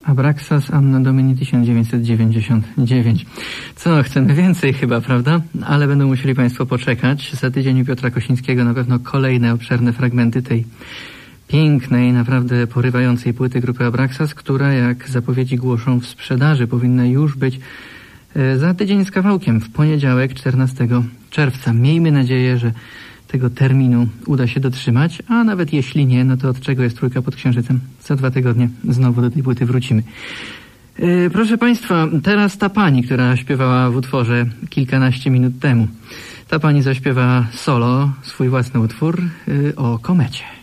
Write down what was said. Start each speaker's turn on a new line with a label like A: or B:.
A: Abraxas Anno Domini 1999. Co, chcemy więcej chyba, prawda? Ale będą musieli Państwo poczekać. Za tydzień u Piotra Kosińskiego na pewno kolejne obszerne fragmenty tej pięknej, naprawdę porywającej płyty grupy Abraxas, która, jak zapowiedzi głoszą, w sprzedaży powinna już być za tydzień z kawałkiem, w poniedziałek 14 czerwca. Miejmy nadzieję, że tego terminu uda się dotrzymać, a nawet jeśli nie, no to od czego jest Trójka pod Księżycem? Za 2 tygodnie znowu do tej płyty wrócimy. Proszę Państwa, teraz ta pani, która śpiewała w utworze kilkanaście minut temu. Ta pani zaśpiewała solo swój własny utwór o komecie.